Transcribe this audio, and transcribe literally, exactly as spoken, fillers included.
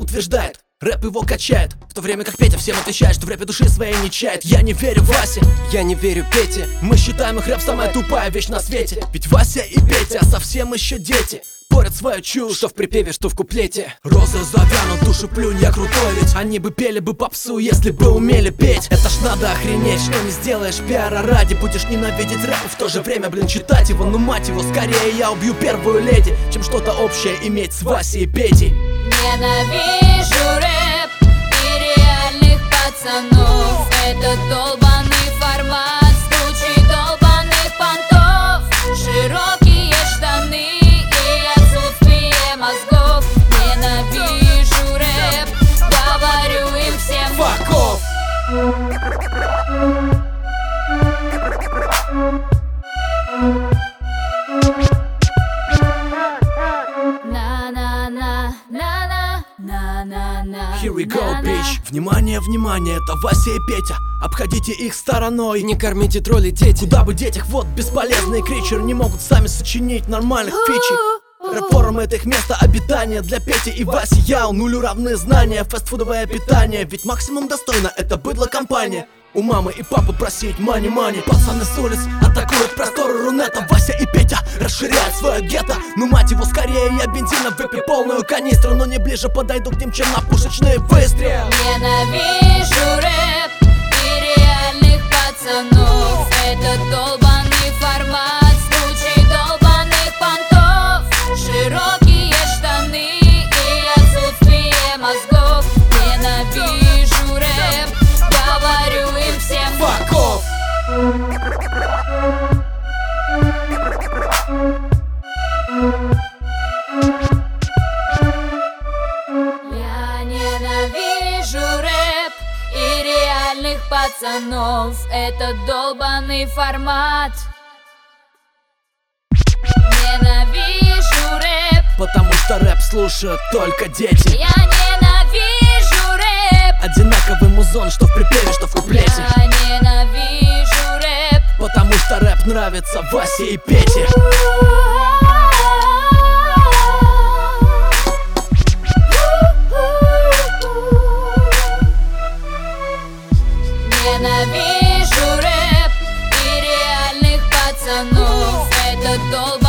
утверждает: рэп его качает, в то время как Петя всем отвечает, что в рэпе души своей не чает. Я не верю Васе, я не верю Пете. Мы считаем их рэп самая тупая вещь на свете. Ведь Вася и Петя совсем еще дети, порят свою чушь, что в припеве, что в куплете. Роза завянут, душу плюнь, я крутой ведь. Они бы пели бы попсу, если бы умели петь. Это ж надо охренеть, что не сделаешь пиара ради. Будешь ненавидеть рэп и в то же время, блин, читать его. Ну мать его, скорее я убью первую леди, чем что-то общее иметь с Васей и Петей. Ненавижу рэп и реальных пацанов. Это долбаный формат с кучей долбаных понтов. Широкие штаны и отсутствие мозгов. Ненавижу рэп, говорю им всем fuck off. Here we go, bitch. Внимание, внимание, это Вася и Петя. Обходите их стороной. Не кормите тролли, дети. Куда бы деть их, вот бесполезные кричеры не могут сами сочинить нормальных фичей. Рэп-форум — это их место обитания. Для Пети и Васи Яу нулю равны знания. Фастфудовое питание, ведь максимум достойно это быдло-компания. У мамы и папы просить мани-мани. Пацаны с улиц атакуют просторы Рунета. Вася и Петя расширяют свое гетто. Ну мать его, скорее я бензина выпью полную канистру. Но не ближе подойду к ним, чем на пушечные выстрелы. Ненавижу рэп и реальных пацанов. Это долбаный формат с кучей долбаных понтов. Широкие штаны и отсутствие мозгов. Ненавижу рэп, говорю им всем fuck off. Я ненавижу рэп и реальных пацанов. Это долбаный формат. Ненавижу рэп, потому что рэп слушают только дети. я ненавижу рэп, одинаковый музон, что в припеве, что в куплете. я ненавижу рэп, потому что рэп нравится Васе и Пете. Ненавижу рэп и реальных пацанов. Это долбаный